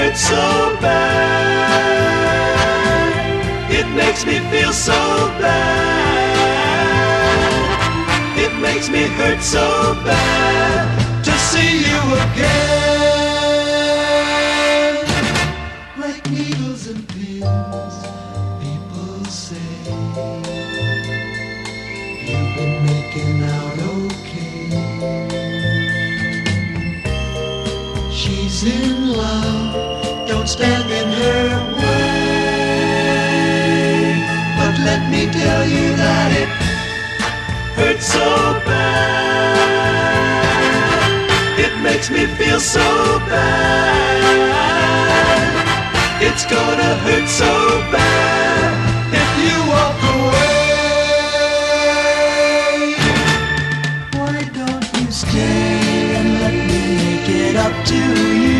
hurt so bad. It makes me feel so bad. It makes me hurt so bad to see you again. Like needles and pins, people say you've been making out okay. She's in love, don't stand in her way. But let me tell you that it hurts so bad. It makes me feel so bad. It's gonna hurt so bad if you walk away. Why don't you stay and let me make it up to you?